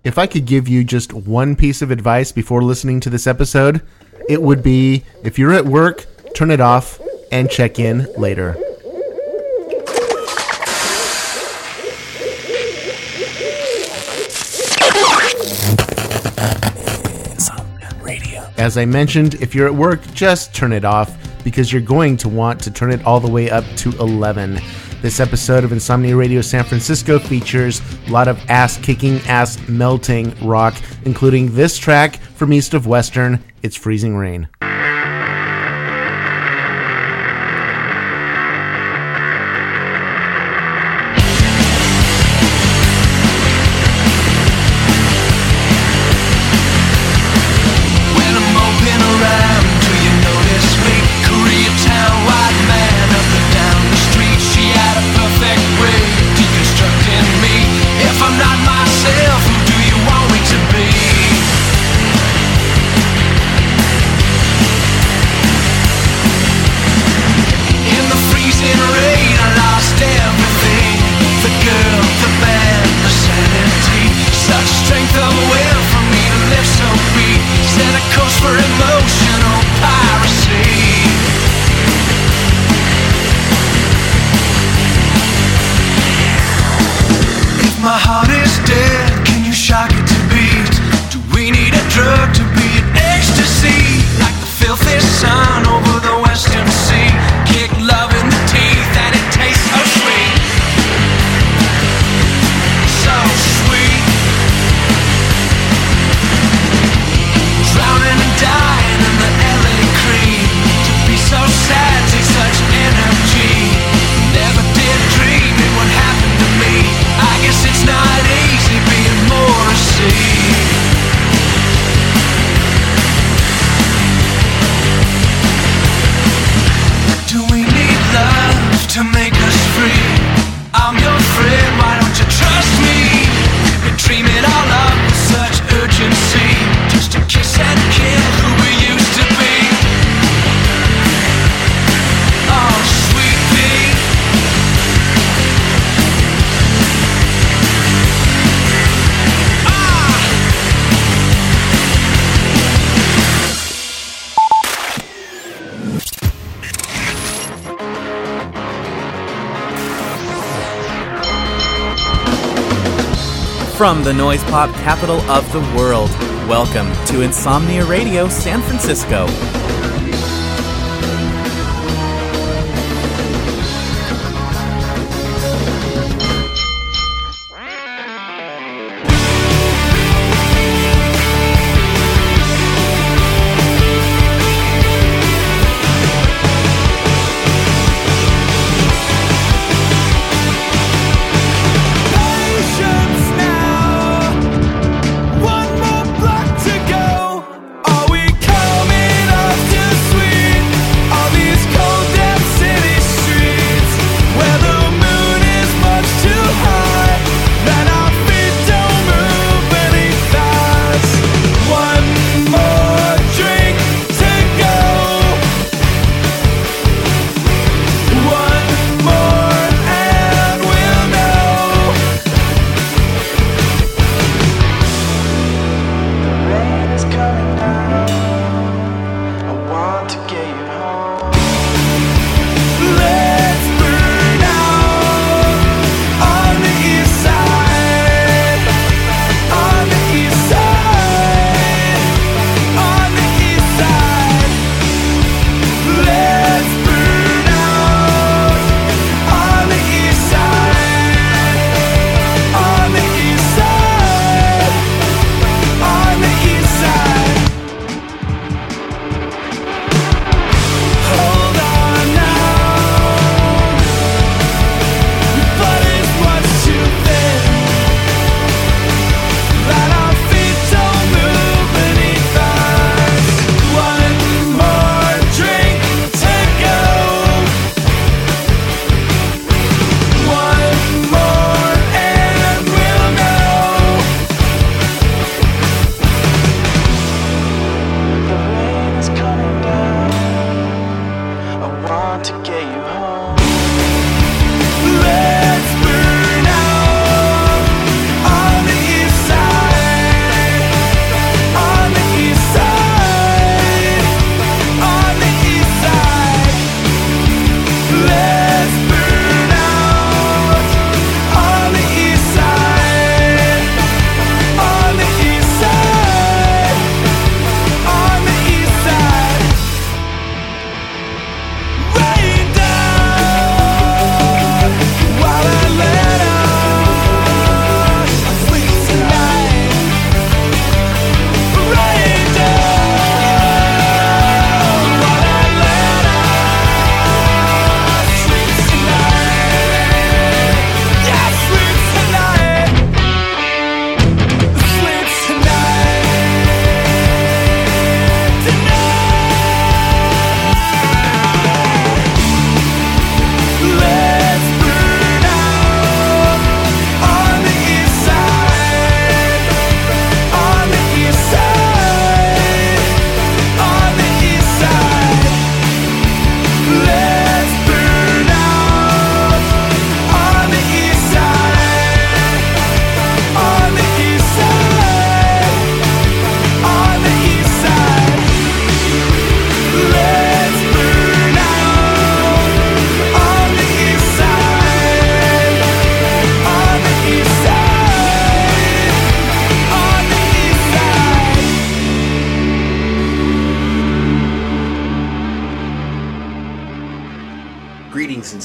If I could give you just one piece of advice before listening to this episode, it would be, if you're at work, turn it off and check in later. As I mentioned, if you're at work, just turn it off because you're going to want to turn it all the way up to 11. This episode of Insomnia Radio San Francisco features a lot of ass-kicking, ass-melting rock, including this track from East of Western, It's Freezing Rain. From the noise pop capital of the world, welcome to Insomnia Radio San Francisco. One more block to go. Are we coming up to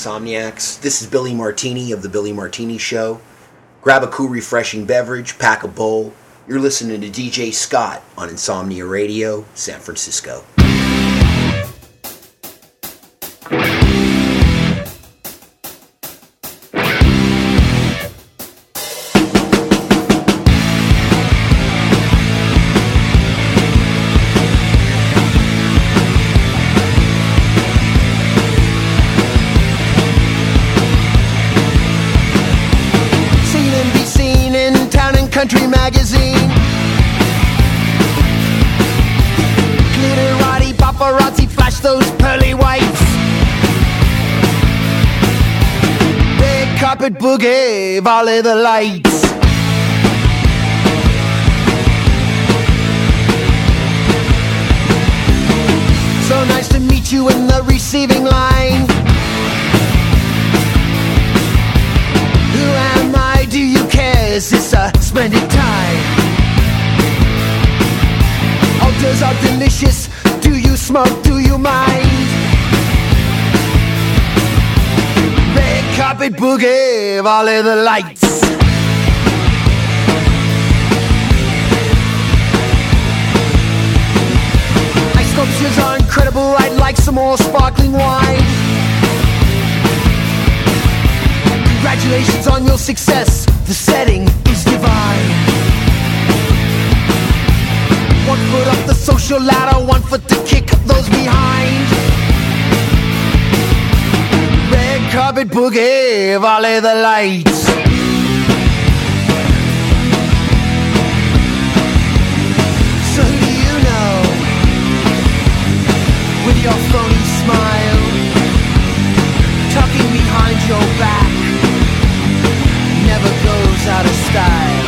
Insomniacs. This is Billy Martini of The Billy Martini Show. Grab a cool, refreshing beverage, pack a bowl. You're listening to DJ Scott on Insomnia Radio, San Francisco. Country magazine, glitterati paparazzi flash those pearly whites. Red carpet boogie, volley the lights. So nice to meet you in the receiving line. Who am I? Do you care? Is this a splendid time? Odors are delicious. Do you smoke? Do you mind? Red carpet boogie, volley the lights. My sculptures are incredible. I'd like some more sparkling wine. Congratulations on your success. The setting is divine. 1 foot up the social ladder, 1 foot to kick those behind. Red carpet boogie, volley the lights. So who do you know? With your phony smile, talking behind your back, never goes out of style.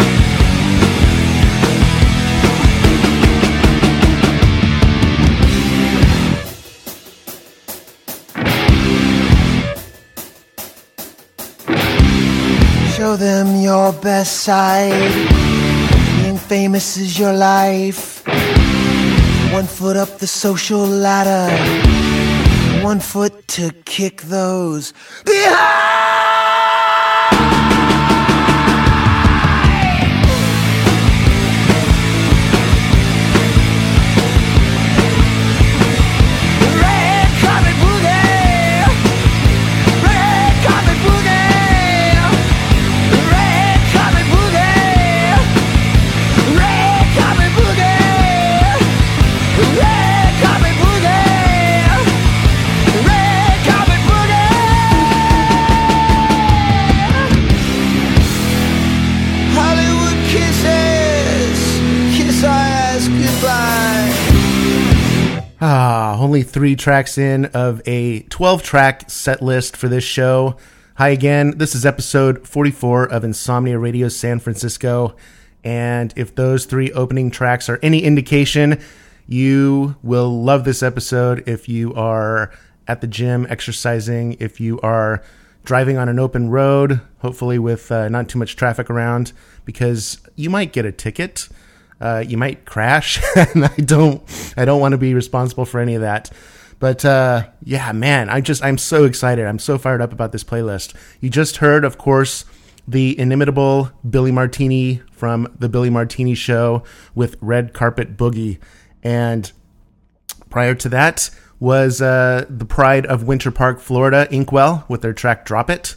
Show them your best side. Being famous is your life. 1 foot up the social ladder, 1 foot to kick those behind. Only 3 tracks in of a 12-track set list for this show. Hi again, this is episode 44 of Insomnia Radio San Francisco, and if those 3 opening tracks are any indication, you will love this episode if you are at the gym exercising, if you are driving on an open road, hopefully with not too much traffic around, because you might get a ticket. You might crash, and I don't want to be responsible for any of that. But yeah, man, I'm so excited. I'm so fired up about this playlist. You just heard, of course, the inimitable Billy Martini from The Billy Martini Show with Red Carpet Boogie. And prior to that was the Pride of Winter Park, Florida, Inkwell, with their track Drop It.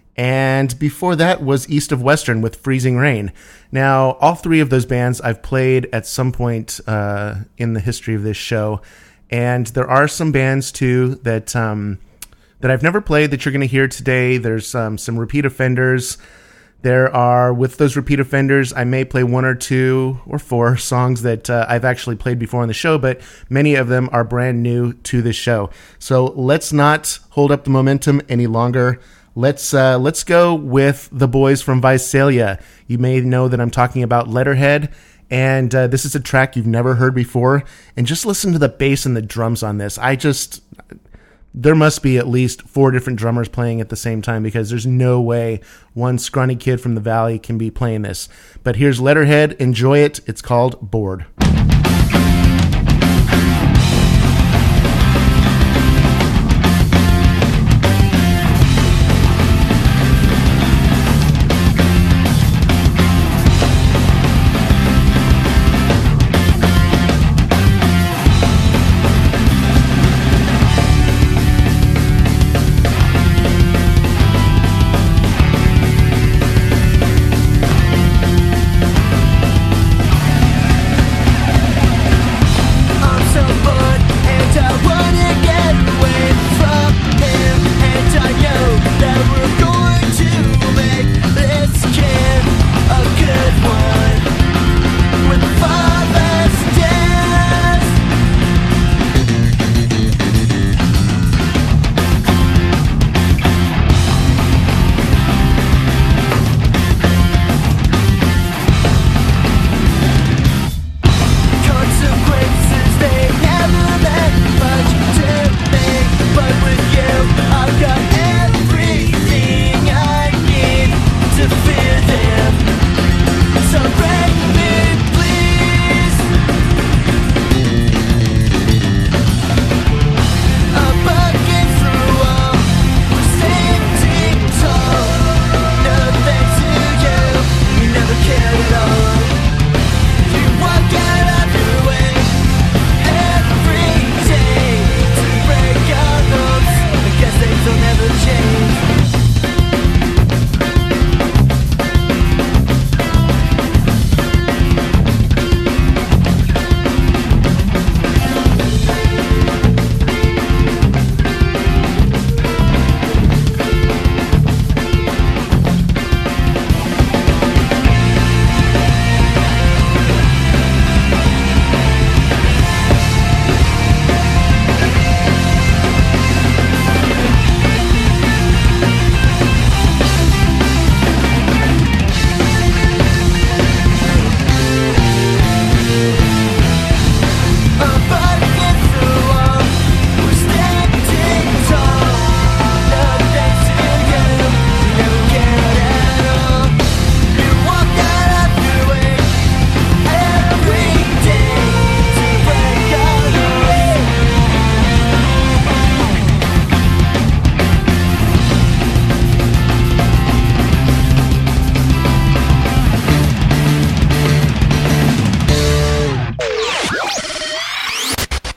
And before that was East of Western with Freezing Rain. Now, all 3 of those bands I've played at some point in the history of this show. And there are some bands, too, that I've never played that you're going to hear today. There's some repeat offenders. There are, with those repeat offenders, I may play 1 or 2 or 4 songs that I've actually played before on the show, but many of them are brand new to this show. So let's not hold up the momentum any longer. Let's go with the boys from Visalia. You may know that I'm talking about Letterhead, and this is a track you've never heard before. And just listen to the bass and the drums on this. There must be at least 4 different drummers playing at the same time, because there's no way one scrawny kid from the Valley can be playing this. But here's Letterhead. Enjoy it. It's called Bored.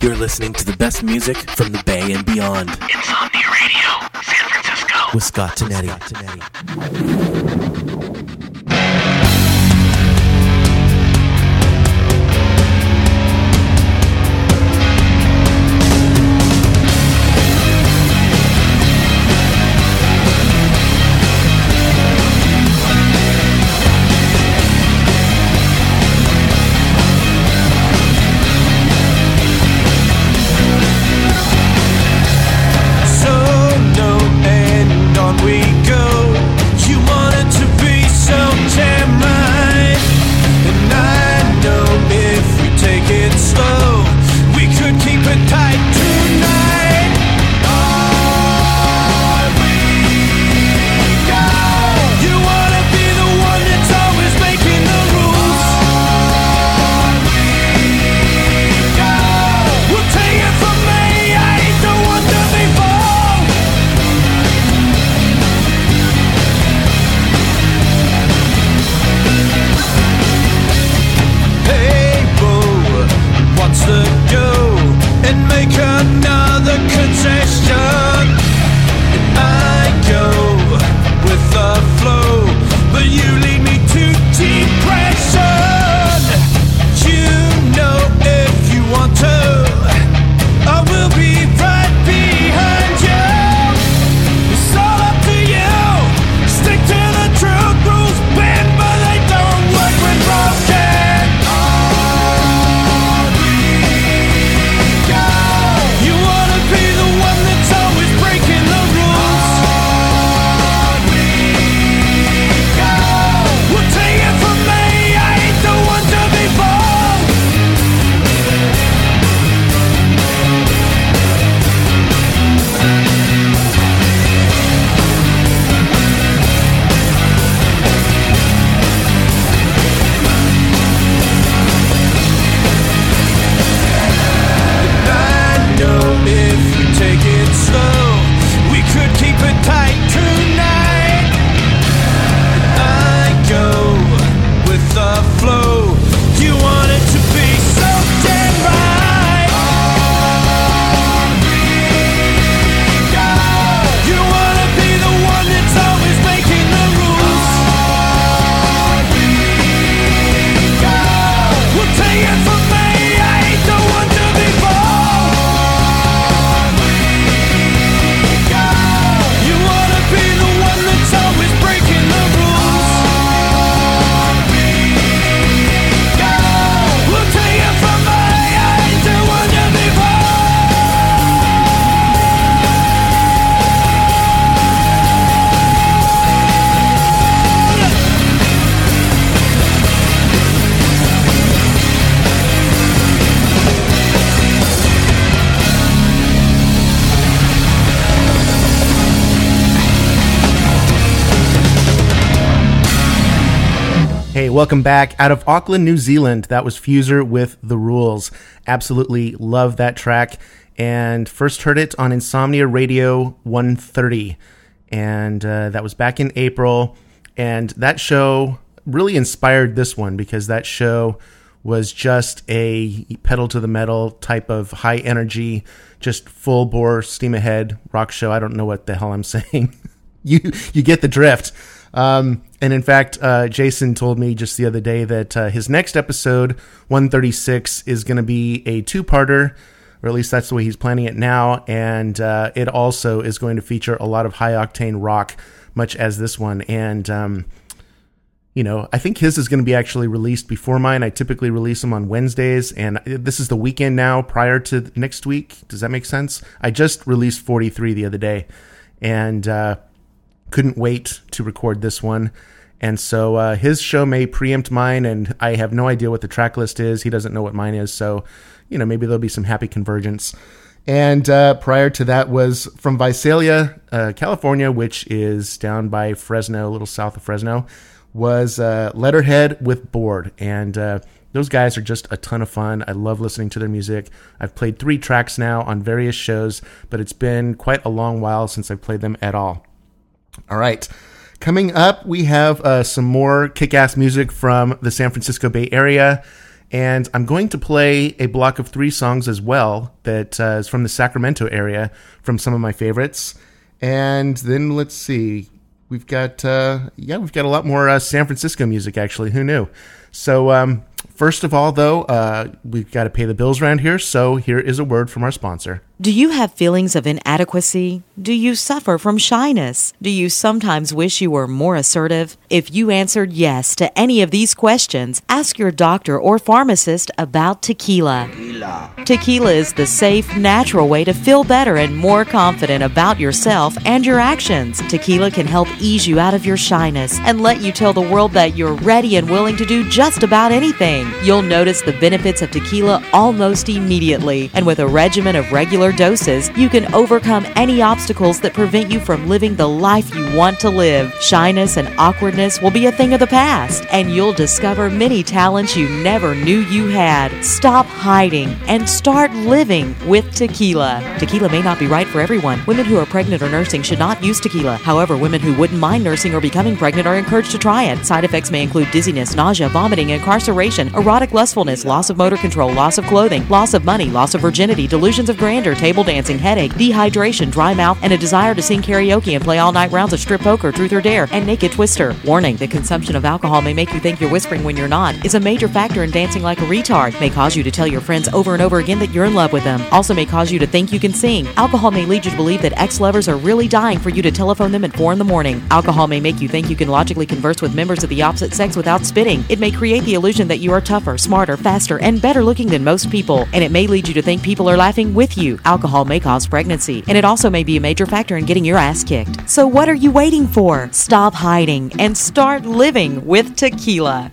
You're listening to the best music from the Bay and beyond. Insomnia Radio, San Francisco. With Scott Tonetti. Welcome back. Out of Auckland, New Zealand, that was Fuser with The Rules. Absolutely love that track. And first heard it on Insomnia Radio 130. And that was back in April. And that show really inspired this one because that show was just a pedal to the metal type of high energy, just full bore steam ahead rock show. I don't know what the hell I'm saying. You get the drift. And in fact, Jason told me just the other day that his next episode, 136, is going to be a two-parter, or at least that's the way he's planning it now. And it also is going to feature a lot of high-octane rock, much as this one. And, I think his is going to be actually released before mine. I typically release them on Wednesdays, and this is the weekend now prior to next week. Does that make sense? I just released 43 the other day, and couldn't wait to record this one. And so his show may preempt mine, and I have no idea what the track list is. He doesn't know what mine is, so maybe there'll be some happy convergence. And prior to that was from Visalia, California, which is down by Fresno, a little south of Fresno, was Letterhead with Bored. And those guys are just a ton of fun. I love listening to their music. I've played 3 tracks now on various shows, but it's been quite a long while since I've played them at all. All right. Coming up, we have some more kick-ass music from the San Francisco Bay Area. And I'm going to play a block of 3 songs as well that is from the Sacramento area, from some of my favorites. And then let's see, we've got a lot more San Francisco music, actually. Who knew? So first of all, though, we've got to pay the bills around here. So here is a word from our sponsor. Do you have feelings of inadequacy? Do you suffer from shyness? Do you sometimes wish you were more assertive? If you answered yes to any of these questions, ask your doctor or pharmacist about tequila. Tequila is the safe, natural way to feel better and more confident about yourself and your actions. Tequila can help ease you out of your shyness and let you tell the world that you're ready and willing to do just about anything. You'll notice the benefits of tequila almost immediately, and with a regimen of regular doses, you can overcome any obstacles that prevent you from living the life you want to live. Shyness and awkwardness will be a thing of the past, and you'll discover many talents you never knew you had. Stop hiding and start living with tequila. Tequila may not be right for everyone. Women who are pregnant or nursing should not use tequila. However, women who wouldn't mind nursing or becoming pregnant are encouraged to try it. Side effects may include dizziness, nausea, vomiting, incarceration, erotic lustfulness, loss of motor control, loss of clothing, loss of money, loss of virginity, delusions of grandeur, table dancing, headache, dehydration, dry mouth, and a desire to sing karaoke and play all-night rounds of strip poker, truth or dare, and naked twister. Warning, the consumption of alcohol may make you think you're whispering when you're not, is a major factor in dancing like a retard, may cause you to tell your friends over and over again that you're in love with them, also may cause you to think you can sing. Alcohol may lead you to believe that ex-lovers are really dying for you to telephone them at 4 a.m. Alcohol may make you think you can logically converse with members of the opposite sex without spitting. It may create the illusion that you are tougher, smarter, faster, and better looking than most people, and it may lead you to think people are laughing with you. Alcohol may cause pregnancy, and it also may be a major factor in getting your ass kicked. So what are you waiting for? Stop hiding and start living with tequila.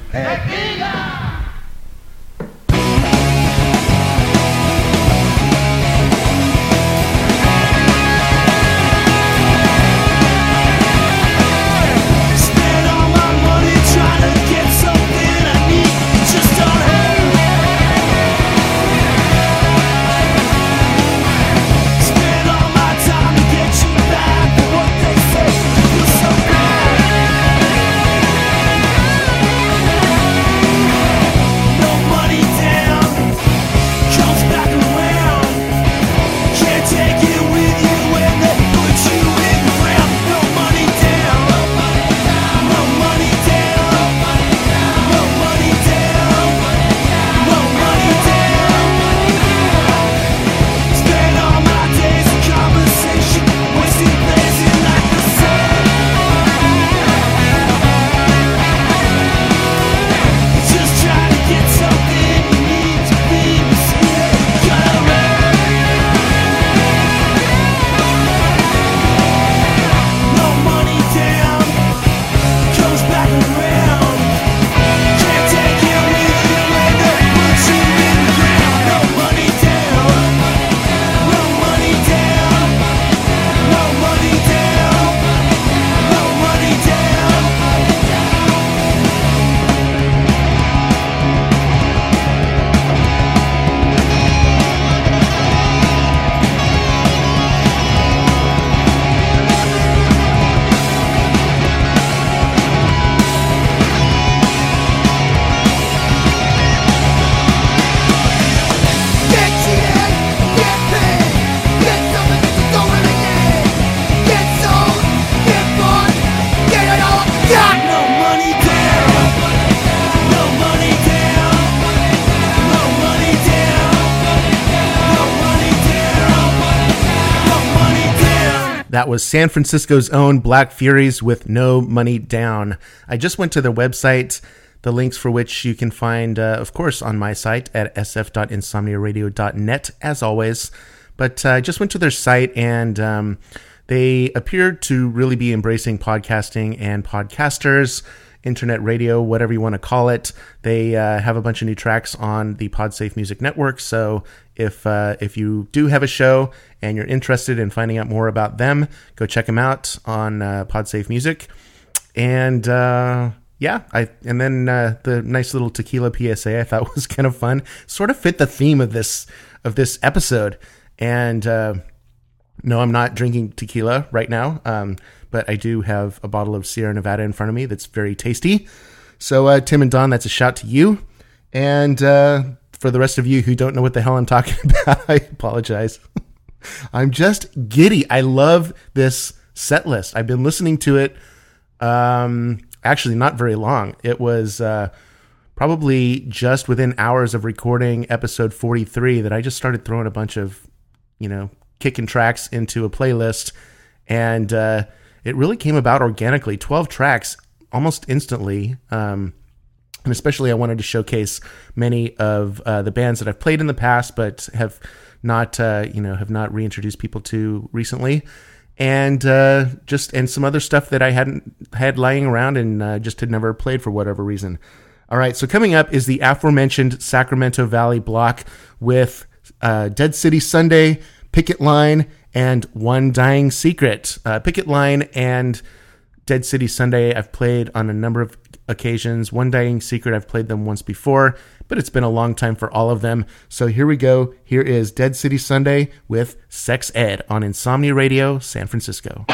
That was San Francisco's own Black Furies with No Money Down. I just went to their website, the links for which you can find, of course, on my site at sf.insomniaradio.net, as always. But I just went to their site, and they appeared to really be embracing podcasting and podcasters, internet radio, whatever you want to call it. They have a bunch of new tracks on the Podsafe Music Network, so if you do have a show and you're interested in finding out more about them, go check them out on Podsafe Music. And the nice little tequila PSA I thought was kind of fun. Sort of fit the theme of this episode. And no, I'm not drinking tequila right now, but I do have a bottle of Sierra Nevada in front of me that's very tasty. So Tim and Don, that's a shout to you. And for the rest of you who don't know what the hell I'm talking about, I apologize. I'm just giddy. I love this set list. I've been listening to it, actually not very long. It was probably just within hours of recording episode 43 that I just started throwing a bunch of, kicking tracks into a playlist. And it really came about organically. 12 tracks almost instantly. And especially I wanted to showcase many of the bands that I've played in the past, but have not reintroduced people to recently. And some other stuff that I hadn't had lying around and just had never played for whatever reason. All right, so coming up is the aforementioned Sacramento Valley block with Dead City Sunday, Picket Line, and One Dying Secret. Picket Line and Dead City Sunday I've played on a number of occasions. One Dying Secret I've played them once before, but it's been a long time for all of them. So here we go. Here is Dead City Sunday with Sex Ed on Insomnia Radio, San Francisco.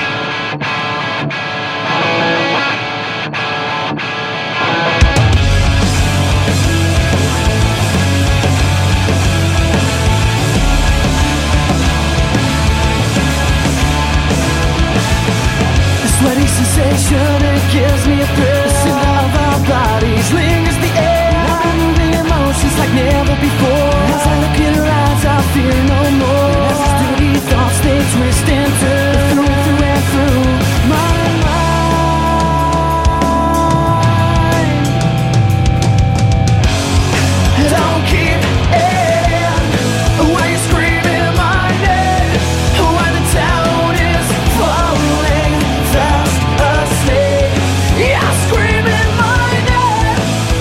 Sweaty sensation, it gives me a thrill. The scent of our bodies lingers the air. I'm moving emotions like never before. As I look in her eyes, I fear no more. As these dirty thoughts, they twist and turn through and through my mind. Don't keep in when you scream in my name. When the town is falling fast asleep, yeah, screaming my name.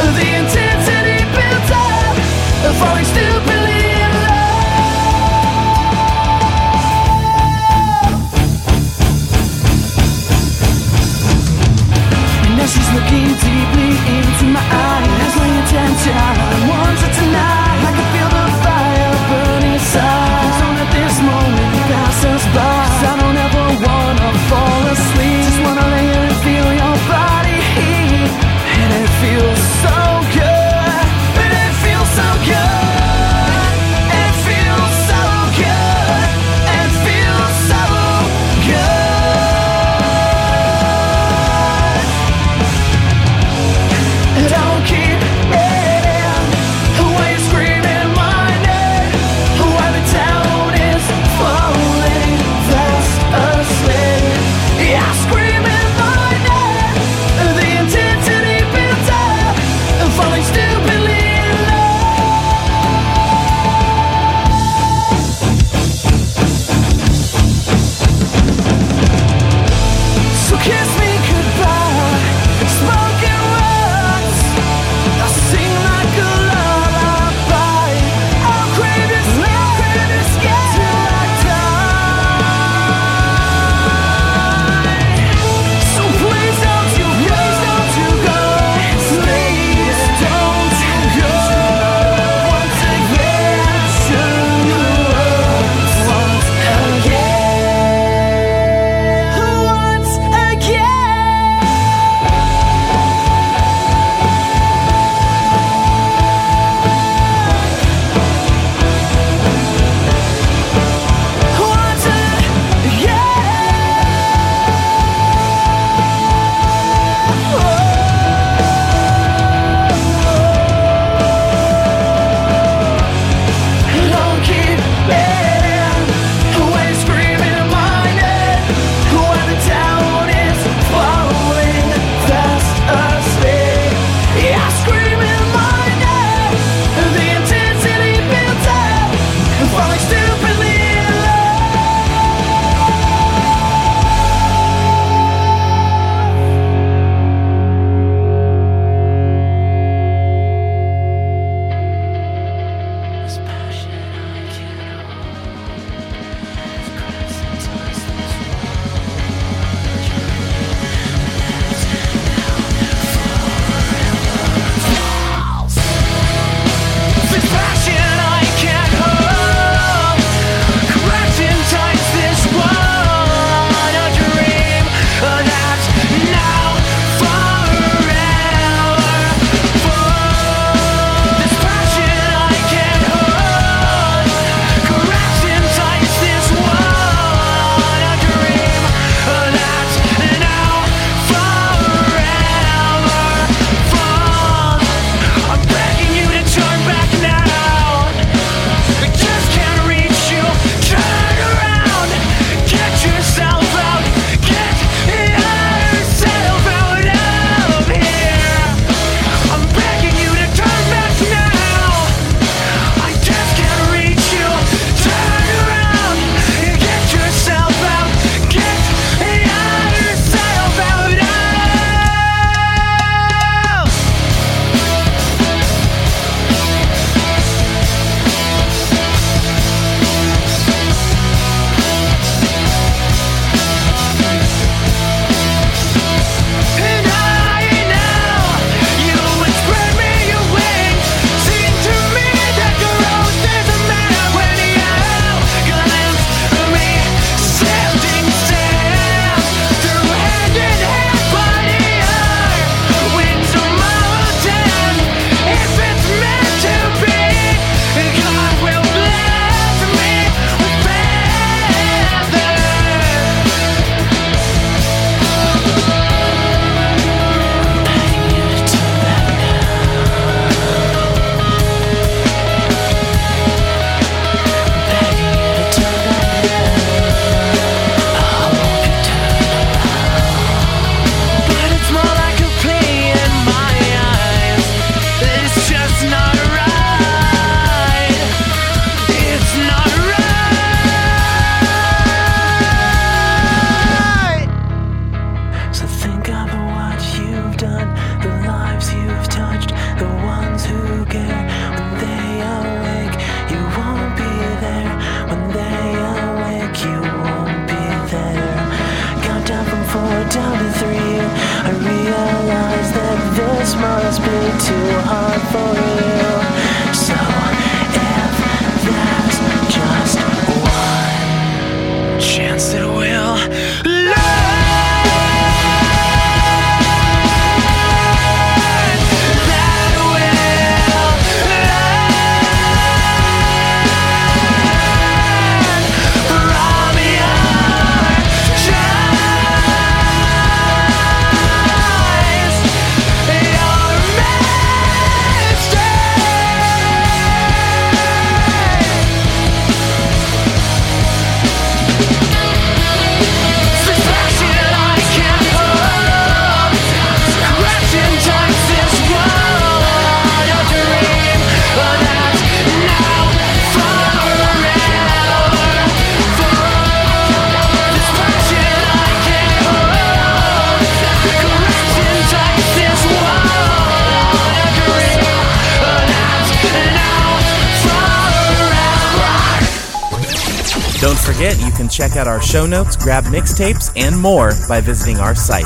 Don't forget, you can check out our show notes, grab mixtapes, and more by visiting our site,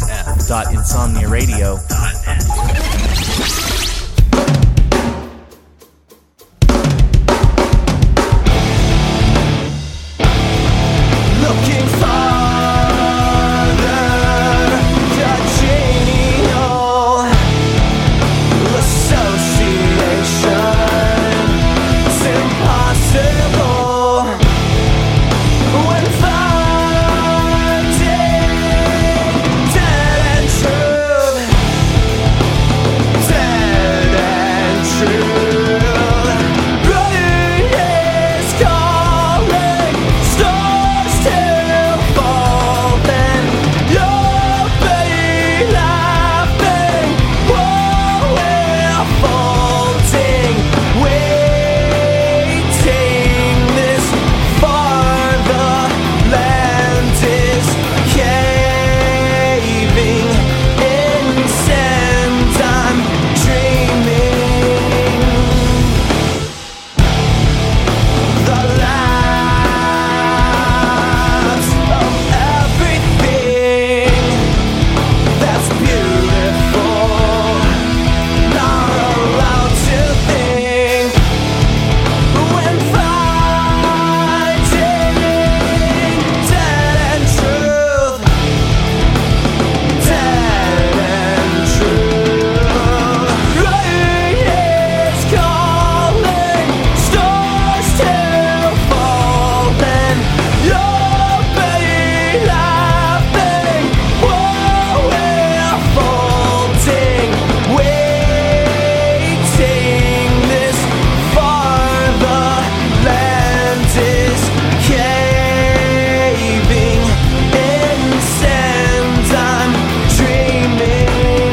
sf.insomniaradio.net. Looking farther, the genial association is impossible when finding dead and truth, dead and true. Rain is calling, stars still fall, then you'll be laughing while we're folding, waiting this far. The land is caving in sand. I'm dreaming the last of everything that's beautiful, not allowed to think when fighting dead and truth, dead and true. Rain is calling, stars still fall, then you'll be laughing while we're folding, waiting this far. The land is caving in sand. I'm dreaming.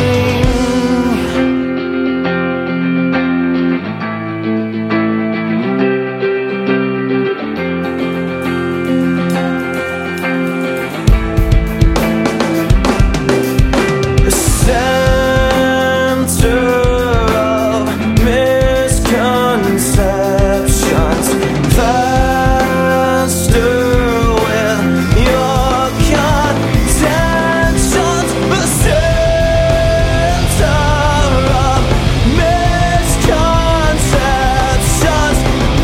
The center of misconceptions, faster with your contentions. The center of misconceptions,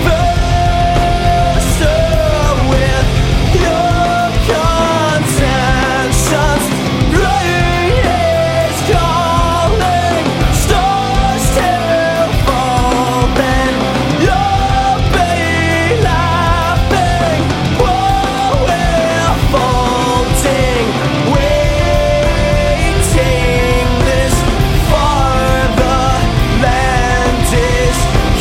faster with your contentions. Rain is calling, stars still fall, then you'll be laughing while we're folding, waiting this far. The land is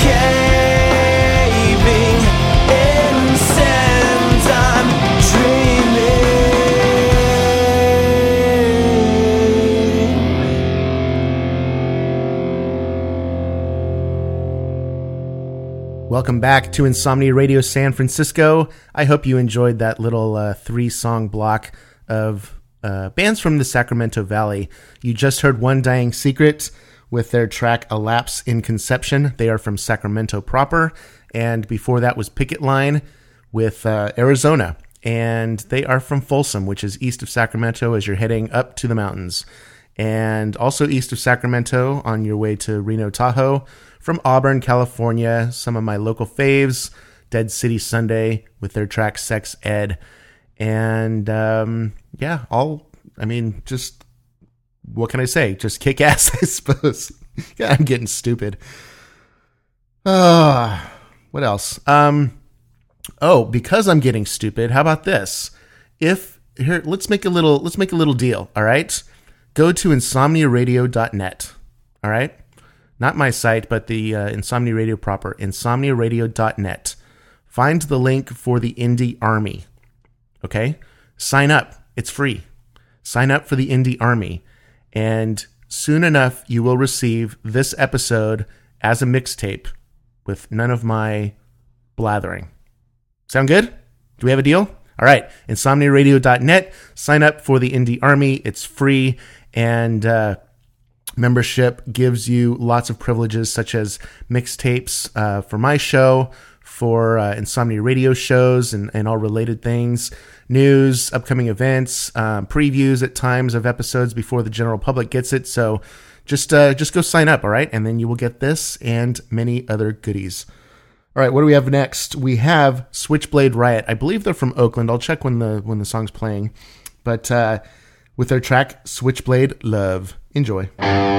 caving in sand. I'm dreaming. Welcome back to Insomnia Radio San Francisco. I hope you enjoyed that little 3-song block of bands from the Sacramento Valley. You just heard One Dying Secret with their track A Lapse in Conception. They are from Sacramento proper. And before that was Picket Line with Arizona. And they are from Folsom, which is east of Sacramento as you're heading up to the mountains. And also east of Sacramento on your way to Reno, Tahoe. From Auburn, California, some of my local faves, Dead City Sunday with their track Sex Ed. And just what can I say? Just kick ass, I suppose. Yeah, I'm getting stupid. What else? Because I'm getting stupid, how about this? Let's make a little deal, all right? Go to insomniaradio.net, all right? Not my site, but the Insomnia Radio proper, insomniaradio.net. Find the link for the Indie Army, okay? Sign up. It's free. Sign up for the Indie Army, and soon enough, you will receive this episode as a mixtape with none of my blathering. Sound good? Do we have a deal? All right, insomniaradio.net. Sign up for the Indie Army. It's free, and membership gives you lots of privileges, such as mixtapes for my show, for Insomnia Radio shows and all related things, news, upcoming events, previews at times of episodes before the general public gets it. So just go sign up, all right? And then you will get this and many other goodies. All right, what do we have next? We have Switchblade Riot. I believe they're from Oakland. I'll check when the song's playing. But with their track Switchblade Love. Enjoy.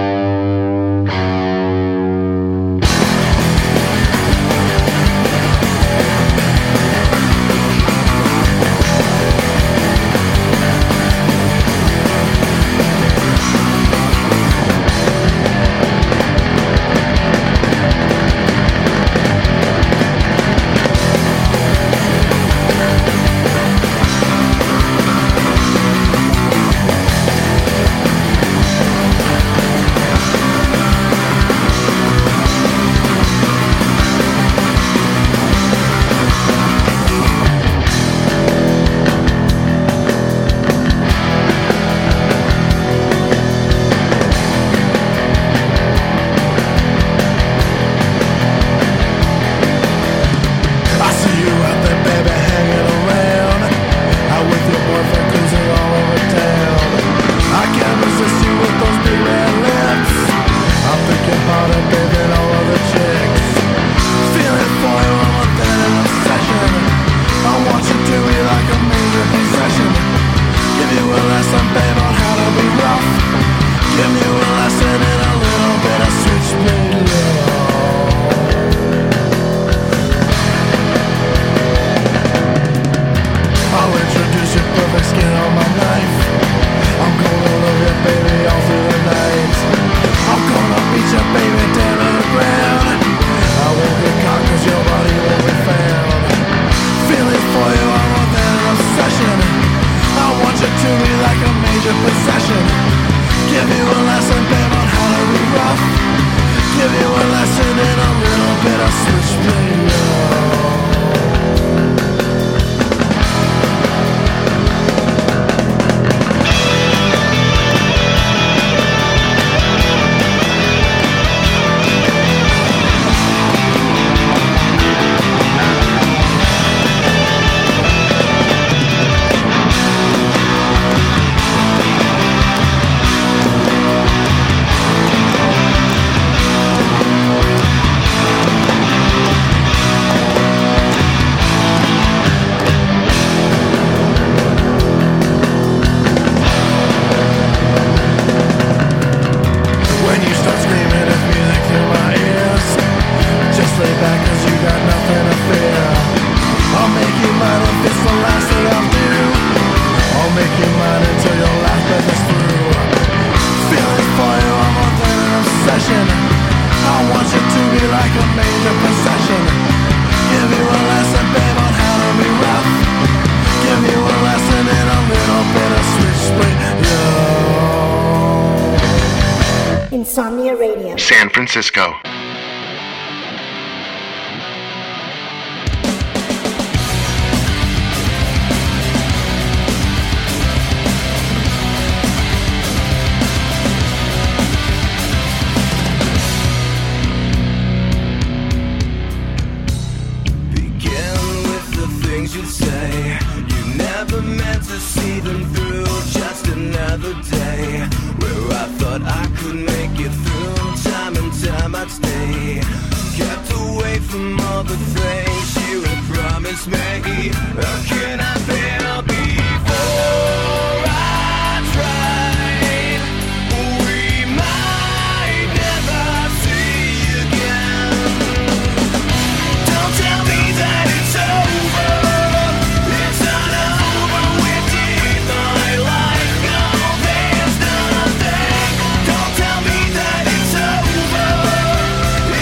Insomnia Radio, San Francisco.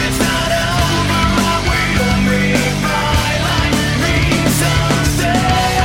Someday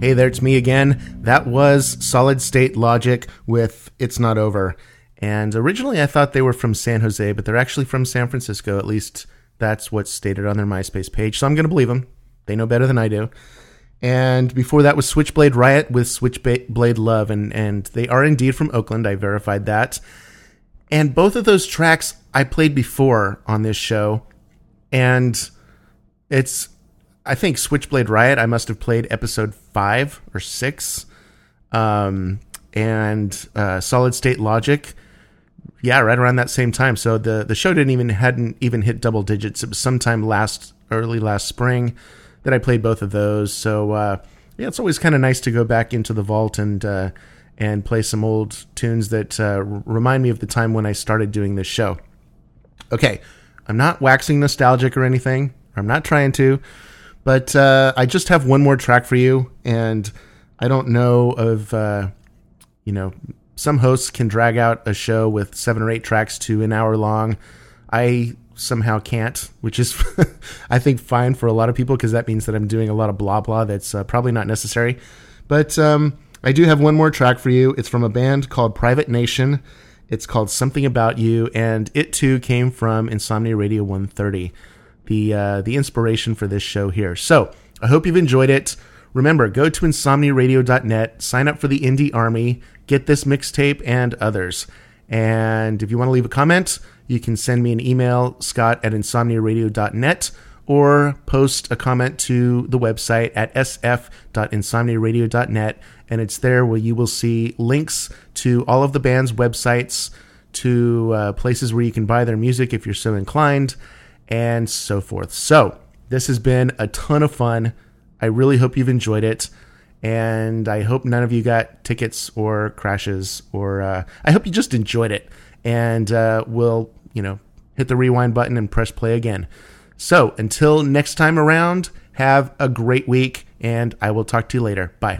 Hey there, it's me again. That was Solid State Logic with It's Not Over. And originally I thought they were from San Jose, but they're actually from San Francisco. At least that's what's stated on their MySpace page. So I'm going to believe them. They know better than I do. And before that was Switchblade Riot with Switchblade Love. And they are indeed from Oakland. I verified that. And both of those tracks I played before on this show. And it's, I think Switchblade Riot, I must have played episode 5 or 6. And Solid State Logic, yeah, right around that same time. So the show hadn't even hit double digits. It was sometime early last spring that I played both of those. So yeah, it's always kind of nice to go back into the vault and play some old tunes that remind me of the time when I started doing this show. Okay, I'm not waxing nostalgic or anything. I'm not trying to. But I just have one more track for you, and I don't know of, some hosts can drag out a show with 7 or 8 tracks to an hour long. I somehow can't, which is, I think, fine for a lot of people, because that means that I'm doing a lot of blah blah that's probably not necessary. But I do have one more track for you. It's from a band called Private Nation. It's called Something About You, and it too came from Insomnia Radio 130. The inspiration for this show here. So I hope you've enjoyed it. Remember, go to insomniaradio.net, sign up for the Indie Army, get this mixtape and others. And if you want to leave a comment, you can send me an email, scott@insomniaradio.net, or post a comment to the website at sf.insomniaradio.net. And it's there where you will see links to all of the band's websites, to places where you can buy their music if you're so inclined, and so forth. So this has been a ton of fun. I really hope you've enjoyed it, and I hope none of you got tickets or crashes, or I hope you just enjoyed it, and we'll hit the rewind button and press play again. So until next time around, have a great week, and I will talk to you later. Bye.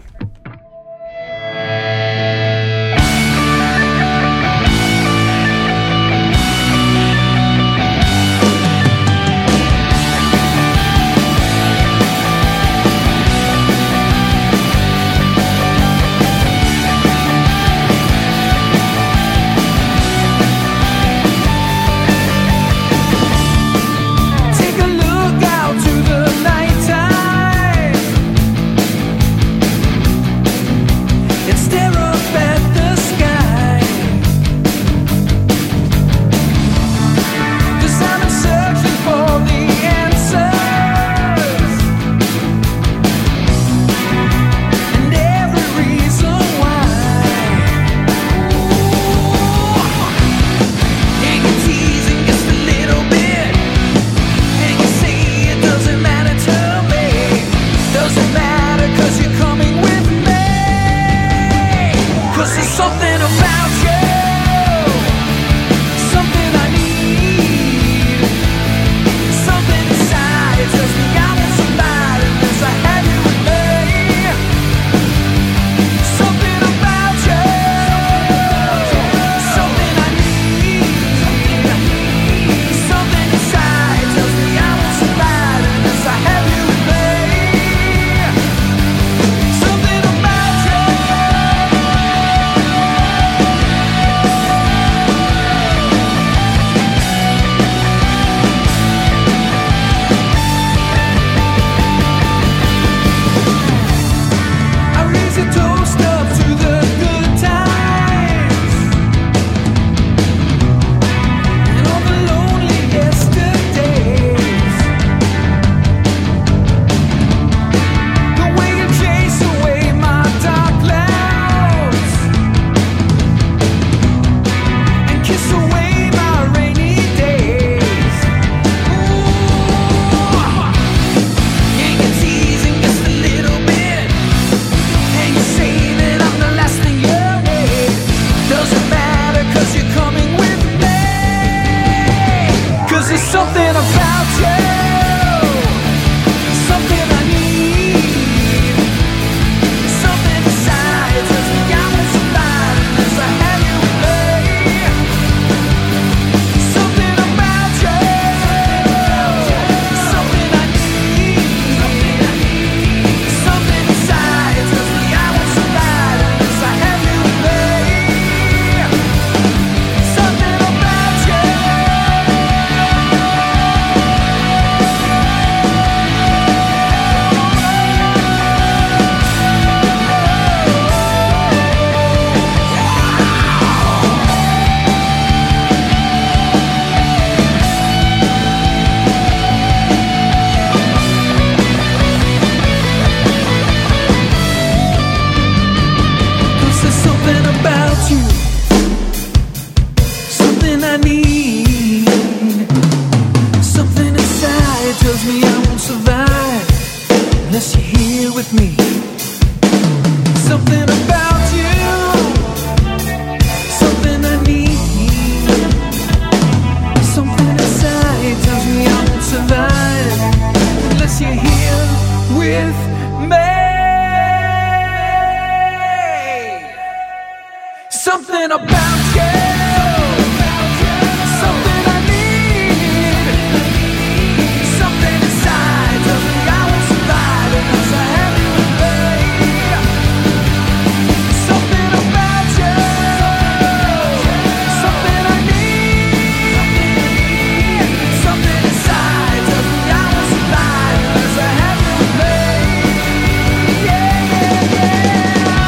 need. Something inside tells me I won't survive unless you're here with me. Something about you, something I need. Something inside tells me I won't survive unless you're here with me. Something about you, something I need. Something inside tells me I won't survive unless I have you with me. Something about you, something I need. Something inside tells me I won't survive unless I have you with me. Yeah, yeah, yeah.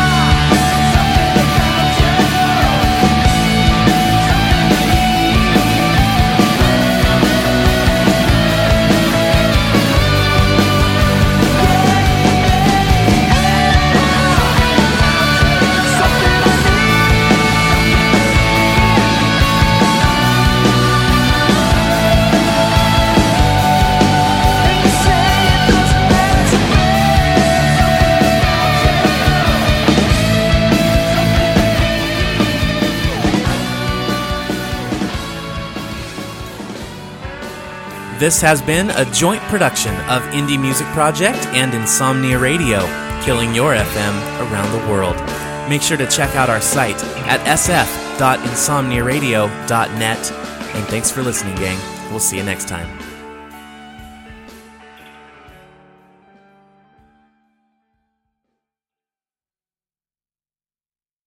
This has been a joint production of Indie Music Project and Insomnia Radio, killing your FM around the world. Make sure to check out our site at sf.insomniaradio.net. And thanks for listening, gang. We'll see you next time.